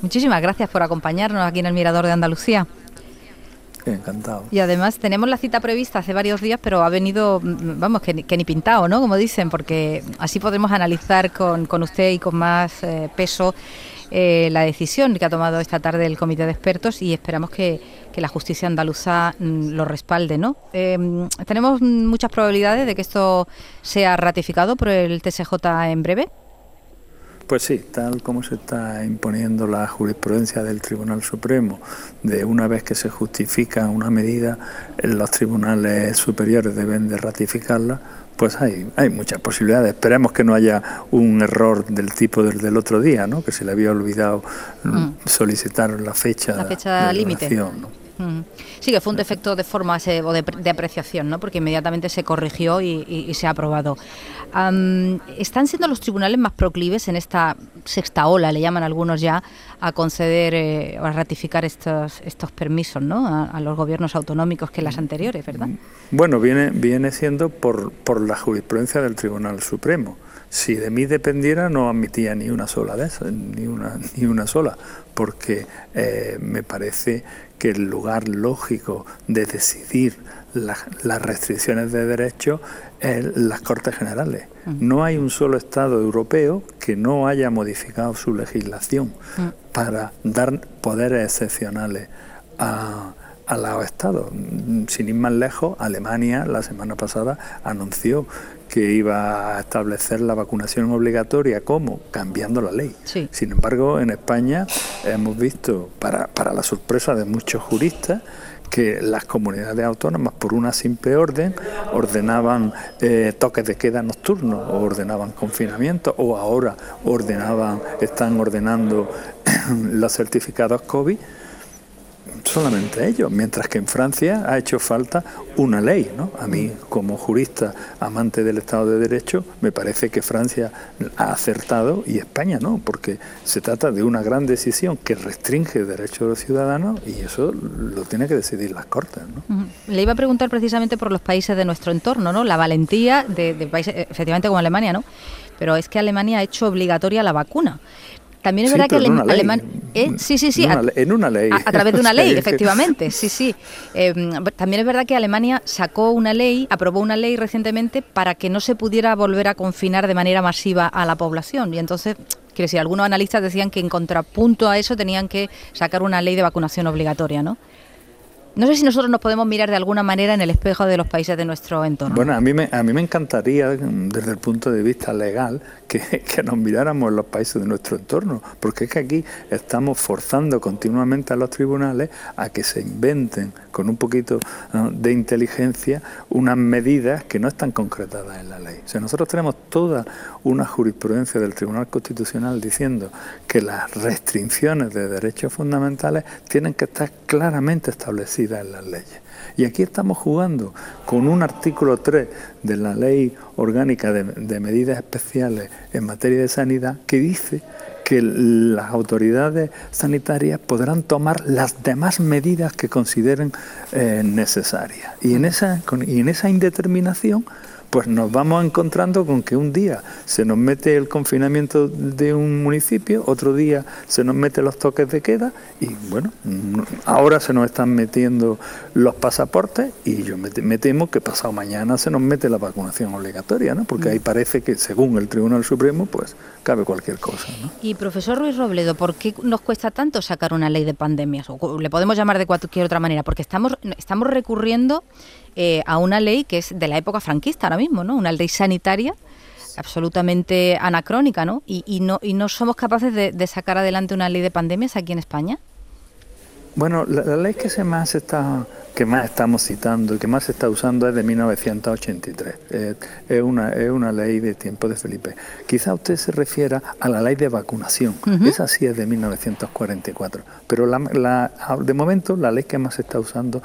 Muchísimas gracias por acompañarnos aquí en el Mirador de Andalucía. Encantado. Y además tenemos la cita prevista hace varios días, pero ha venido, vamos, que ni pintado, ¿no? Como dicen, porque así podremos analizar con usted y con más peso la decisión que ha tomado esta tarde el Comité de Expertos, y esperamos que la justicia andaluza lo respalde, ¿no? ¿Tenemos muchas probabilidades de que esto sea ratificado por el TSJ en breve? Pues sí, tal como se está imponiendo la jurisprudencia del Tribunal Supremo, de una vez que se justifica una medida, los tribunales superiores deben de ratificarla, pues hay muchas posibilidades. Esperemos que no haya un error del tipo del otro día, ¿no? Que se le había olvidado solicitar la fecha límite, ¿no? Sí, que fue un defecto de forma o de apreciación, ¿no? Porque inmediatamente se corrigió y se ha aprobado. ¿Están siendo los tribunales más proclives en esta sexta ola, le llaman algunos ya, a conceder o a ratificar estos permisos, ¿no? a los gobiernos autonómicos que las anteriores, ¿verdad? Bueno, viene siendo por la jurisprudencia del Tribunal Supremo. Si de mí dependiera, no admitía ni una sola de esas, ni una sola, porque me parece que el lugar lógico de decidir las restricciones de derechos es las Cortes Generales. No hay un solo Estado europeo que no haya modificado su legislación para dar poderes excepcionales a los Estados. Sin ir más lejos, Alemania la semana pasada anunció que iba a establecer la vacunación obligatoria. ¿Cómo? Cambiando la ley. Sí. Sin embargo, en España hemos visto, para la sorpresa de muchos juristas, que las comunidades autónomas, por una simple orden, ordenaban toques de queda nocturnos, o ordenaban confinamiento, o ahora están ordenando los certificados COVID. Solamente ellos, mientras que en Francia ha hecho falta una ley, ¿no? A mí, como jurista amante del Estado de Derecho, me parece que Francia ha acertado y España no, porque se trata de una gran decisión que restringe derechos de los ciudadanos y eso lo tiene que decidir las Cortes, ¿no? Le iba a preguntar precisamente por los países de nuestro entorno, ¿no? La valentía de países, efectivamente como Alemania, ¿no? Pero es que Alemania ha hecho obligatoria la vacuna. También es verdad que Alemania... En una ley. A través de una ley, efectivamente, sí. También es verdad que Alemania aprobó una ley recientemente para que no se pudiera volver a confinar de manera masiva a la población. Y entonces, quiero decir, algunos analistas decían que en contrapunto a eso tenían que sacar una ley de vacunación obligatoria, ¿no? No sé si nosotros nos podemos mirar de alguna manera en el espejo de los países de nuestro entorno. Bueno, a mí me encantaría, desde el punto de vista legal, que nos miráramos en los países de nuestro entorno, porque es que aquí estamos forzando continuamente a los tribunales a que se inventen con un poquito de inteligencia unas medidas que no están concretadas en la ley. O sea, nosotros tenemos toda una jurisprudencia del Tribunal Constitucional diciendo que las restricciones de derechos fundamentales tienen que estar claramente establecidas en las leyes. Y aquí estamos jugando con un artículo 3 de la Ley Orgánica de Medidas Especiales en materia de sanidad que dice que las autoridades sanitarias podrán tomar las demás medidas que consideren necesarias. Y en esa indeterminación pues nos vamos encontrando con que un día se nos mete el confinamiento de un municipio, otro día se nos mete los toques de queda y bueno, ahora se nos están metiendo los pasaportes y yo me temo que pasado mañana se nos mete la vacunación obligatoria, ¿no? Porque ahí parece que según el Tribunal Supremo pues cabe cualquier cosa, ¿no? Y profesor Ruiz Robledo, ¿por qué nos cuesta tanto sacar una ley de pandemias? O le podemos llamar de cualquier otra manera, porque estamos recurriendo a una ley que es de la época franquista ahora mismo, ¿no? Una ley sanitaria absolutamente anacrónica, ¿no? Y no somos capaces de sacar adelante una ley de pandemias aquí en España. Bueno, la ley que más estamos citando y que más se está usando es de 1983. Es una ley de tiempo de Felipe. Quizá usted se refiera a la ley de vacunación. Esa sí es de 1944. Pero de momento la ley que más se está usando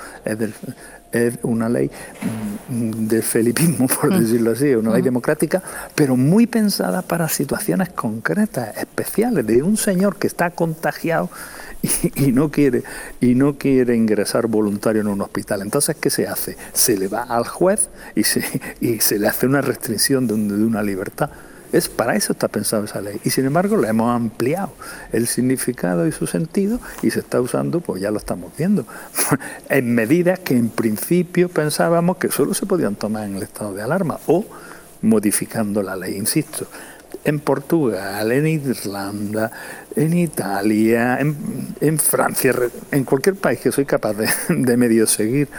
es una ley del felipismo, por decirlo así, una ley democrática, pero muy pensada para situaciones concretas, especiales, de un señor que está contagiado y no quiere ingresar voluntario en un hospital. Entonces, ¿qué se hace? Se le va al juez y se le hace una restricción de una libertad. Para eso está pensada esa ley. Y sin embargo le hemos ampliado el significado y su sentido y se está usando, pues ya lo estamos viendo, en medidas que en principio pensábamos que solo se podían tomar en el estado de alarma o modificando la ley, insisto. En Portugal, en Irlanda, en Italia, en Francia, en cualquier país que soy capaz de medio seguir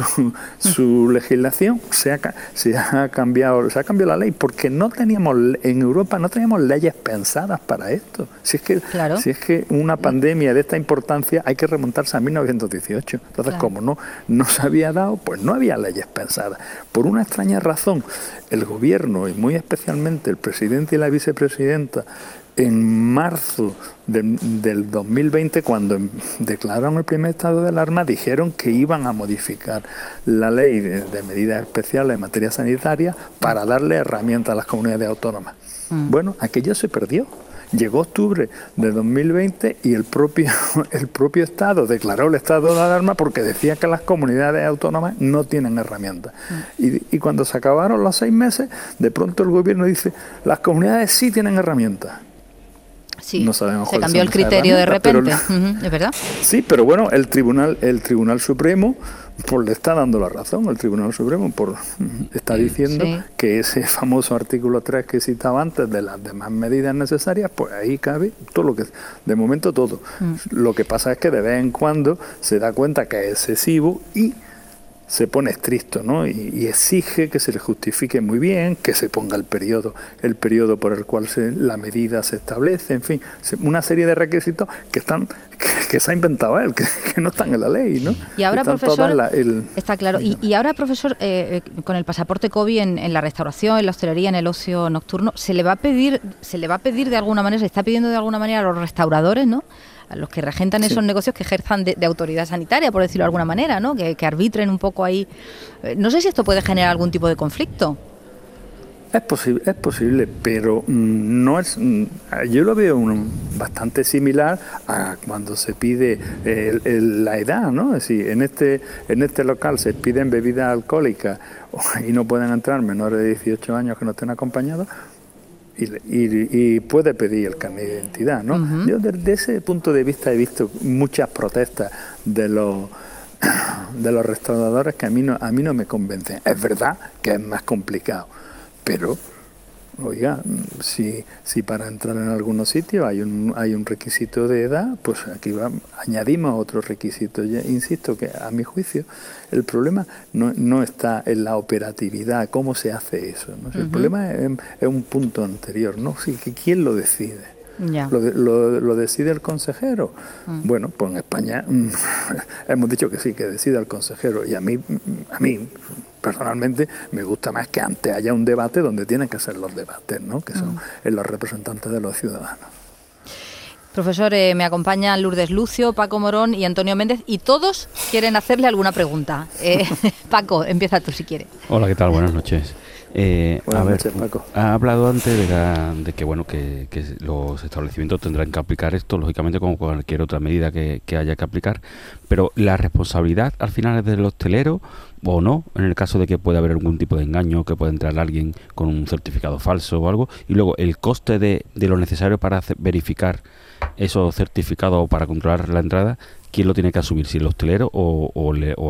su legislación, se ha cambiado la ley, porque en Europa no teníamos leyes pensadas para esto. Si es que una pandemia de esta importancia hay que remontarse a 1918. Entonces, como no se había dado, pues no había leyes pensadas. Por una extraña razón, el gobierno, y muy especialmente el presidente y la vicepresidenta, en marzo del 2020, cuando declararon el primer estado de alarma, dijeron que iban a modificar la ley de medidas especiales en materia sanitaria para darle herramientas a las comunidades autónomas. Bueno, aquello se perdió. Llegó octubre de 2020 y el propio Estado declaró el estado de alarma porque decía que las comunidades autónomas no tienen herramientas. Y cuando se acabaron los 6 meses, de pronto el gobierno dice, las comunidades sí tienen herramientas. Sí, no sabemos se cambió el criterio de repente, ¿es verdad? Sí, pero bueno, el Tribunal Supremo pues le está dando la razón. El Tribunal Supremo está diciendo que ese famoso artículo 3 que citaba antes de las demás medidas necesarias, pues ahí cabe todo lo que, de momento todo. Lo que pasa es que de vez en cuando se da cuenta que es excesivo y se pone estricto, ¿no? Y exige que se le justifique muy bien, que se ponga el periodo por el cual la medida se establece, en fin, una serie de requisitos que se ha inventado él, que no están en la ley, ¿no? Y ahora, profesor, está claro. Y ahora, profesor, con el pasaporte COVID en la restauración, en la hostelería, en el ocio nocturno, se le va a pedir de alguna manera, se está pidiendo de alguna manera a los restauradores, ¿no?, a los que regentan esos negocios, que ejerzan de autoridad sanitaria, por decirlo de alguna manera, ¿no?, que arbitren un poco ahí. No sé si esto puede generar algún tipo de conflicto. Es posible, pero no es. Yo lo veo bastante similar a cuando se pide la edad, ¿no? Es decir, en este local se piden bebidas alcohólicas y no pueden entrar menores de 18 años que no estén acompañados. Y puede pedir el carnet de identidad, ¿no? Yo desde ese punto de vista he visto muchas protestas de los restauradores que a mí no me convencen. Es verdad que es más complicado, pero oiga, si para entrar en algunos sitios hay un requisito de edad, pues aquí añadimos otro requisito. Ya insisto que a mi juicio el problema no está en la operatividad, cómo se hace eso, ¿no? El problema es un punto anterior, ¿no? Sí, ¿quién lo decide? Ya. ¿Lo decide el consejero? Bueno, pues en España hemos dicho que sí, que decida el consejero, y a mí personalmente me gusta más que antes haya un debate donde tienen que ser los debates, ¿no?, que son los representantes de los ciudadanos. Profesor, me acompañan Lourdes Lucio, Paco Morón y Antonio Méndez, y todos quieren hacerle alguna pregunta. Paco, empieza tú si quieres. Hola, ¿qué tal? Buenas noches. Buenas noches, Paco. Ha hablado antes de que bueno, que los establecimientos tendrán que aplicar esto, lógicamente, como cualquier otra medida que haya que aplicar, pero la responsabilidad al final es del hostelero o no, en el caso de que pueda haber algún tipo de engaño, que pueda entrar alguien con un certificado falso o algo, y luego el coste de lo necesario para verificar esos certificados o para controlar la entrada, ¿quién lo tiene que asumir? ¿Si el hostelero o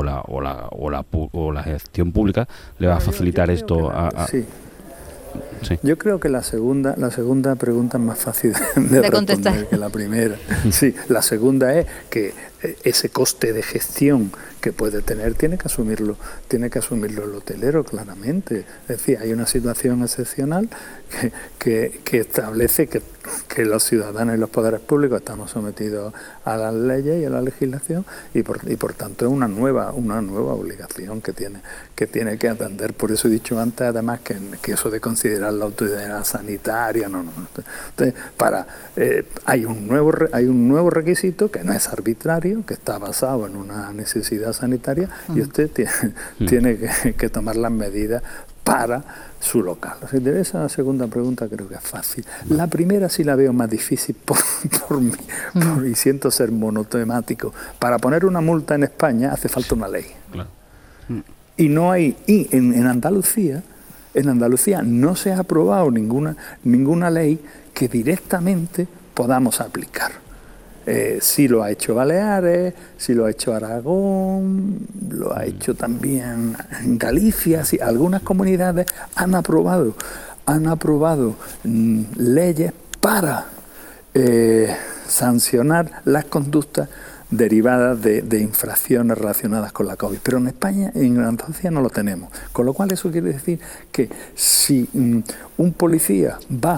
la gestión pública le va a facilitar esto a...? Sí. Sí. Yo creo que la segunda pregunta es más fácil de responder que la primera. Sí, la segunda es que ese coste de gestión que puede tener tiene que asumirlo el hotelero, claramente. Es decir, hay una situación excepcional que establece que los ciudadanos y los poderes públicos estamos sometidos a las leyes y a la legislación, y por tanto es una nueva obligación que tiene que atender. Por eso he dicho antes, además, que eso de considerar la autoridad sanitaria, no. Entonces, hay un nuevo requisito que no es arbitrario, que está basado en una necesidad sanitaria, y usted tiene que tomar las medidas para su local. O sea, de esa segunda pregunta creo que es fácil. La primera sí la veo más difícil y siento ser monotemático. Para poner una multa en España hace falta una ley. Claro. Y no hay, y en Andalucía en Andalucía no se ha aprobado ninguna ley que directamente podamos aplicar. Sí lo ha hecho Baleares, sí lo ha hecho Aragón, lo ha hecho también Galicia. Sí, algunas comunidades han aprobado leyes para sancionar las conductas derivadas de infracciones relacionadas con la COVID. Pero en España, en Andalucía no lo tenemos. Con lo cual eso quiere decir que si un policía va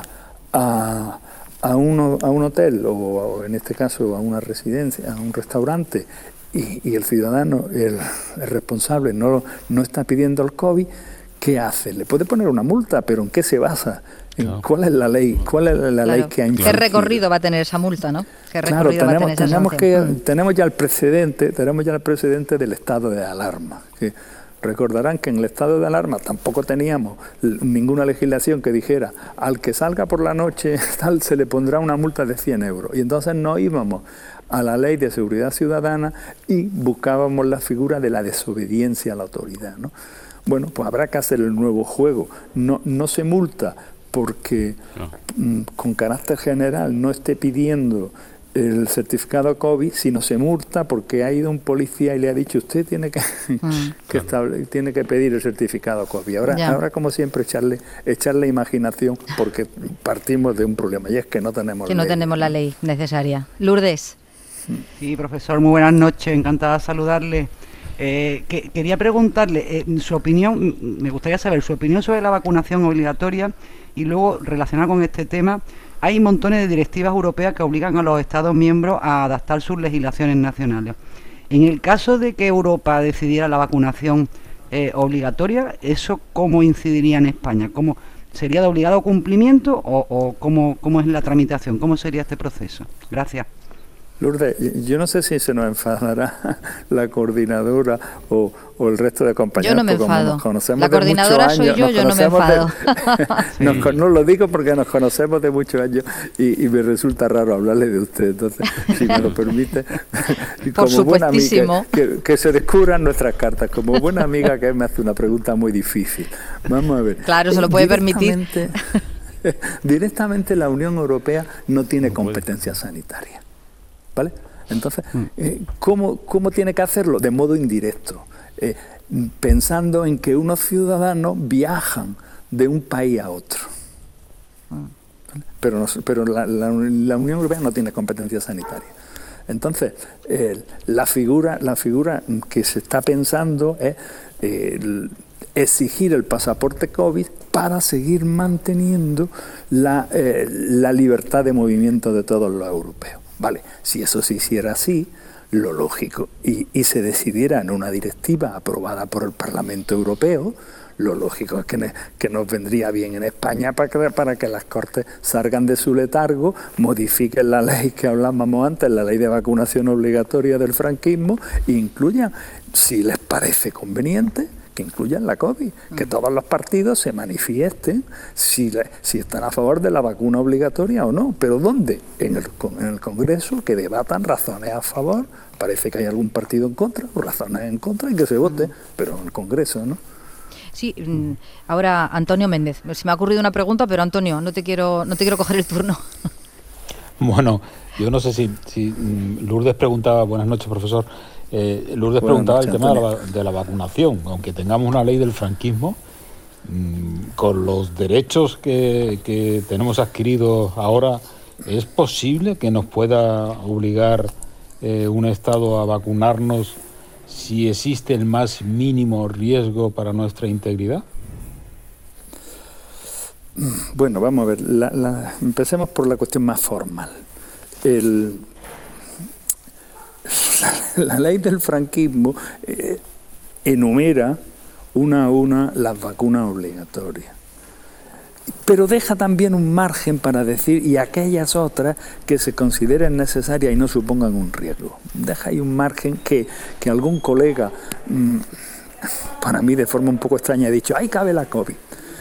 a un hotel o en este caso a una residencia, a un restaurante y el ciudadano, el responsable no está pidiendo el COVID, ¿qué hace? Le puede poner una multa, pero ¿en qué se basa? ¿Cuál es la ley? ¿Cuál es la ley que ha infringido? ¿Qué recorrido va a tener esa multa, no? Claro, tenemos ya el precedente del estado de alarma. Que recordarán que en el estado de alarma tampoco teníamos ninguna legislación que dijera al que salga por la noche tal se le pondrá una multa de 100 euros. Y entonces no íbamos a la ley de seguridad ciudadana y buscábamos la figura de la desobediencia a la autoridad, ¿no? Bueno, pues habrá que hacer el nuevo juego. No se multa porque con carácter general no esté pidiendo el certificado COVID, sino se multa porque ha ido un policía y le ha dicho usted tiene tiene que pedir el certificado COVID. Ahora como siempre echarle imaginación, porque partimos de un problema y es que no tenemos la ley necesaria. Lourdes. Sí, profesor, muy buenas noches, encantada de saludarle. Quería preguntarle su opinión, me gustaría saber su opinión sobre la vacunación obligatoria y luego relacionada con este tema. Hay montones de directivas europeas que obligan a los Estados miembros a adaptar sus legislaciones nacionales. En el caso de que Europa decidiera la vacunación obligatoria, ¿eso cómo incidiría en España? ¿Cómo sería de obligado cumplimiento o cómo es la tramitación? ¿Cómo sería este proceso? Gracias. Lourdes, yo no sé si se nos enfadará la coordinadora o el resto de compañeros. Yo no me enfado. Nos conocemos la coordinadora soy yo no me enfado. No lo digo porque nos conocemos de muchos años y me resulta raro hablarle de usted. Entonces, si me lo permite, por supuestísimo. Que se descubran nuestras cartas. Como buena amiga que me hace una pregunta muy difícil. Vamos a ver. Claro, se lo puede permitir. Directamente la Unión Europea no tiene competencia sanitaria. ¿Vale? Entonces, ¿cómo tiene que hacerlo? De modo indirecto, pensando en que unos ciudadanos viajan de un país a otro. ¿Vale? Pero la Unión Europea no tiene competencia sanitaria. Entonces, la figura que se está pensando es exigir el pasaporte COVID para seguir manteniendo la libertad de movimiento de todos los europeos. Vale, si eso se hiciera así, lo lógico, y se decidiera en una directiva aprobada por el Parlamento Europeo, lo lógico es que nos vendría bien en España para que las Cortes salgan de su letargo, modifiquen la ley que hablábamos antes, la ley de vacunación obligatoria del franquismo, e incluyan, si les parece conveniente, que incluyan la COVID, que todos los partidos se manifiesten si están a favor de la vacuna obligatoria o no. ¿Pero dónde? En el Congreso, que debatan razones a favor, parece que hay algún partido en contra, o razones en contra, y que se vote, pero en el Congreso, ¿no? Sí, ahora Antonio Méndez. Se me ha ocurrido una pregunta, pero Antonio, no te quiero coger el turno. Bueno, yo no sé si Lourdes preguntaba, buenas noches, profesor. Lourdes preguntaba el tema de la vacunación. Aunque tengamos una ley del franquismo, con los derechos que tenemos adquiridos ahora, ¿es posible que nos pueda obligar un Estado a vacunarnos si existe el más mínimo riesgo para nuestra integridad? Bueno, vamos a ver. Empecemos por la cuestión más formal. La ley del franquismo enumera una a una las vacunas obligatorias, pero deja también un margen para decir y aquellas otras que se consideren necesarias y no supongan un riesgo. Deja ahí un margen que algún colega, para mí de forma un poco extraña, ha dicho, ahí cabe la COVID.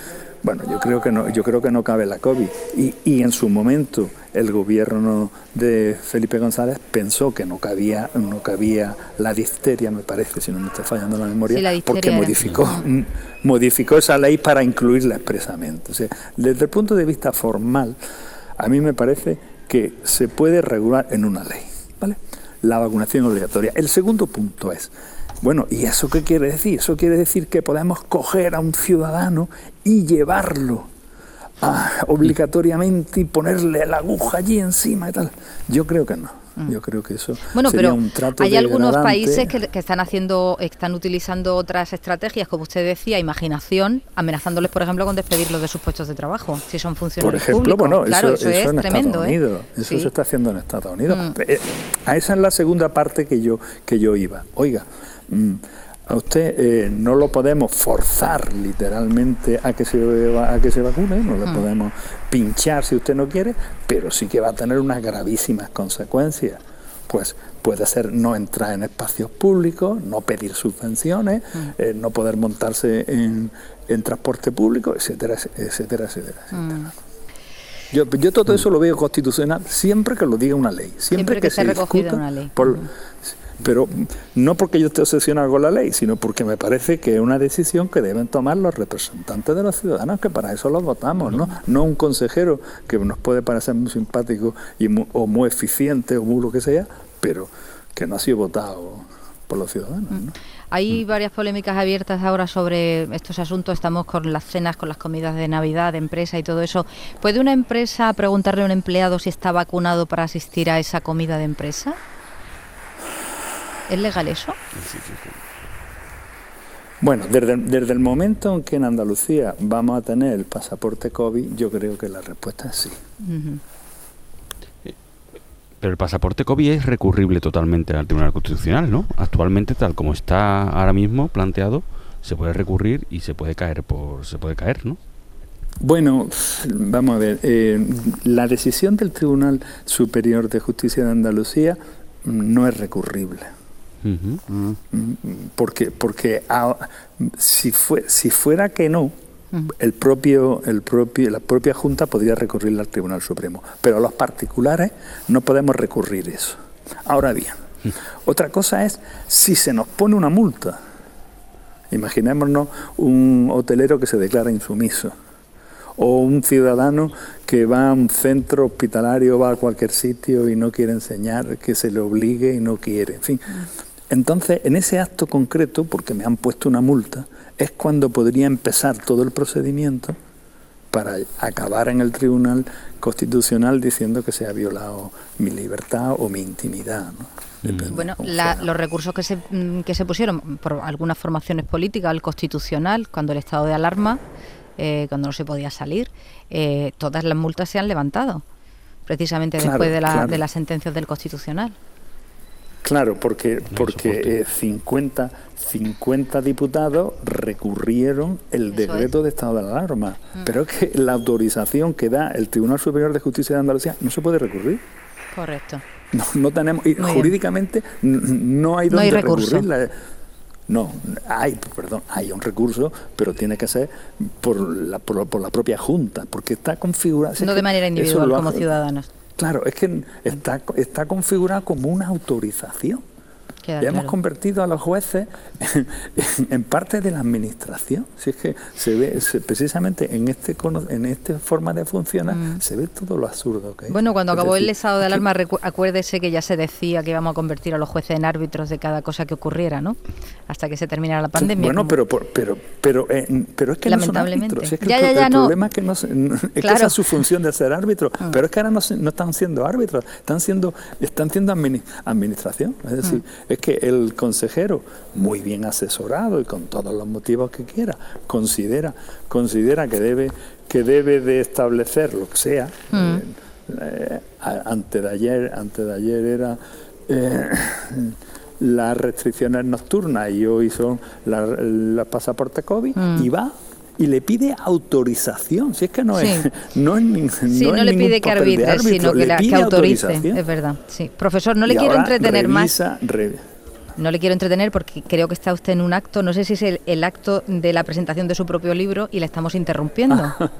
Bueno, yo creo que no cabe la COVID. Y en su momento el gobierno de Felipe González pensó que no cabía la difteria, me parece, si no me está fallando la memoria, sí, porque modificó esa ley para incluirla expresamente. O sea, desde el punto de vista formal, a mí me parece que se puede regular en una ley, ¿vale? La vacunación obligatoria. El segundo punto es, bueno, ¿y eso qué quiere decir? Eso quiere decir que podemos coger a un ciudadano y llevarlo obligatoriamente y ponerle la aguja allí encima y tal. Yo creo que no. Yo creo que eso sería un trato hay algunos degradante. países que están utilizando otras estrategias, como usted decía, imaginación, amenazándoles, por ejemplo, con despedirlos de sus puestos de trabajo, si son funcionarios públicos. Por ejemplo, públicos. Claro, eso es en tremendo, Estados Unidos. Eso sí. se está haciendo en Estados Unidos. A esa es la segunda parte que yo iba. Oiga, a usted no lo podemos forzar literalmente a que se vacune, no le podemos pinchar si usted no quiere, pero sí que va a tener unas gravísimas consecuencias. Pues puede ser no entrar en espacios públicos, no pedir subvenciones, no poder montarse en transporte público, etcétera, etcétera, etcétera. Yo todo eso lo veo constitucional siempre que lo diga una ley, siempre que se discuta una ley. Pero no porque yo esté obsesionado con la ley, sino porque me parece que es una decisión que deben tomar los representantes de los ciudadanos, que para eso los votamos, no un consejero que nos puede parecer muy simpático o muy eficiente o muy lo que sea, pero que no ha sido votado por los ciudadanos, ¿no? Hay varias polémicas abiertas ahora sobre estos asuntos. Estamos con las cenas, con las comidas de Navidad, de empresa y todo eso. ¿Puede una empresa preguntarle a un empleado si está vacunado para asistir a esa comida de empresa? ¿Es legal eso? Bueno, desde el momento en que en Andalucía vamos a tener el pasaporte COVID, yo creo que la respuesta es sí. Pero el pasaporte COVID es recurrible totalmente al Tribunal Constitucional, ¿no? Actualmente, tal como está ahora mismo planteado, se puede recurrir y se puede caer, ¿no? Bueno, vamos a ver. La decisión del Tribunal Superior de Justicia de Andalucía no es recurrible. Porque si fuera que no, la propia Junta podría recurrirle al Tribunal Supremo, pero los particulares no podemos recurrir eso. Ahora bien, otra cosa es si se nos pone una multa. Imaginémonos un hotelero que se declara insumiso, o un ciudadano que va a un centro hospitalario, va a cualquier sitio y no quiere enseñar, que se le obligue y no quiere, en fin. Entonces, en ese acto concreto, porque me han puesto una multa, es cuando podría empezar todo el procedimiento para acabar en el Tribunal Constitucional diciendo que se ha violado mi libertad o mi intimidad, ¿no? Bueno, los recursos que se pusieron por algunas formaciones políticas al Constitucional, cuando el estado de alarma, cuando no se podía salir, todas las multas se han levantado, precisamente después de las sentencias del Constitucional. Claro, porque 50 diputados recurrieron el decreto de estado de alarma, pero es que la autorización que da el Tribunal Superior de Justicia de Andalucía no se puede recurrir. Correcto. No tenemos, y jurídicamente no hay donde recurrir. No, hay un recurso, pero tiene que ser por la propia Junta, porque está configurado. No de manera individual, como ciudadanos. Claro, es que está configurado como una autorización. Ya hemos convertido a los jueces en parte de la administración. Si es que se ve precisamente en esta forma de funcionar, se ve todo lo absurdo que es. Bueno, cuando acabó el estado de alarma, acuérdese que ya se decía que íbamos a convertir a los jueces en árbitros de cada cosa que ocurriera, ¿no? Hasta que se terminara la pandemia. Bueno, pero es que no son árbitros. Es que el problema es que que esa es su función de ser árbitros. Pero es que ahora no están siendo árbitros, están siendo administración. Es decir, es que el consejero, muy bien asesorado y con todos los motivos que quiera, considera que debe de establecer lo que sea. Antes de ayer era las restricciones nocturnas y hoy son los pasaportes COVID, y va y le pide autorización. Si es que no le pide que arbitre, sino que autorice. Es verdad. Sí. Profesor, no le quiero entretener más. no le quiero entretener porque creo que está usted en un acto, no sé si es el acto de la presentación de su propio libro y le estamos interrumpiendo.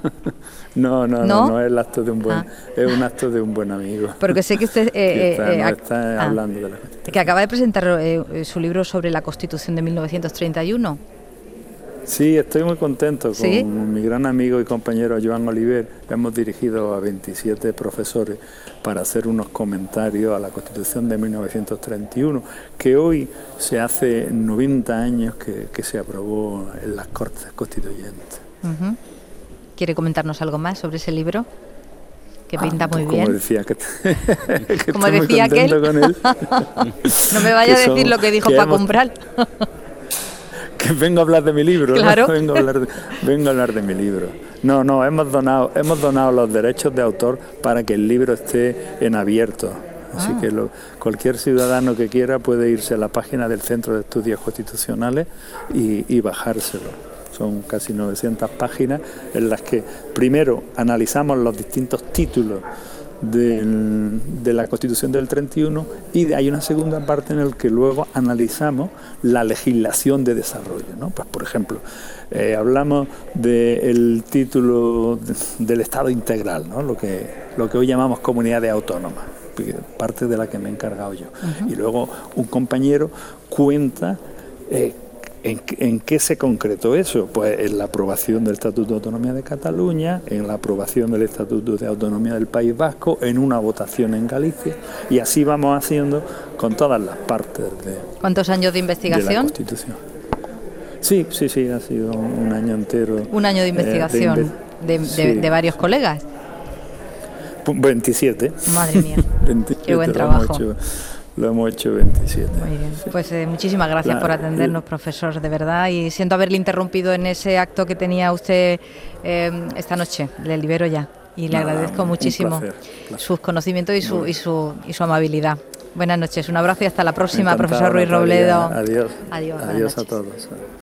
No es el acto de un buen, es un acto de un buen amigo. Porque sé que usted está hablando de la Constitución. Que acaba de presentar su libro sobre la Constitución de 1931. Sí, estoy muy contento. ¿Sí? Con mi gran amigo y compañero Joan Oliver hemos dirigido a 27 profesores para hacer unos comentarios a la Constitución de 1931, que hoy se hace 90 años que se aprobó en las Cortes Constituyentes. Uh-huh. ¿Quiere comentarnos algo más sobre ese libro? Que pinta muy como bien. Decía, que como decía aquel. Con él. No me vaya a decir lo que dijo Paco Umbral. Que vengo a hablar de mi libro, claro. ¿no? Vengo a hablar de mi libro. No, hemos donado los derechos de autor para que el libro esté en abierto. Así que cualquier ciudadano que quiera puede irse a la página del Centro de Estudios Constitucionales y bajárselo. Son casi 900 páginas en las que primero analizamos los distintos títulos de la Constitución del 31 y hay una segunda parte en la que luego analizamos la legislación de desarrollo, ¿no? Pues, por ejemplo, hablamos del título del Estado integral, ¿no? Lo que hoy llamamos comunidades autónomas, parte de la que me he encargado yo. Uh-huh. Y luego un compañero cuenta ¿en qué se concretó eso? Pues en la aprobación del Estatuto de Autonomía de Cataluña, en la aprobación del Estatuto de Autonomía del País Vasco, en una votación en Galicia, y así vamos haciendo con todas las partes de... ¿Cuántos años de investigación? De la Constitución. Sí, ha sido un año entero. Un año de investigación de varios colegas. 27. Madre mía, 27, qué buen trabajo. Lo hemos hecho 27. Muy bien. Sí. Pues muchísimas gracias por atendernos, profesor, de verdad. Y siento haberle interrumpido en ese acto que tenía usted esta noche. Le libero ya. Y le agradezco muchísimo sus conocimientos y su amabilidad. Buenas noches, un abrazo y hasta la próxima, profesor Ruiz Robledo. Adiós. Adiós a todos.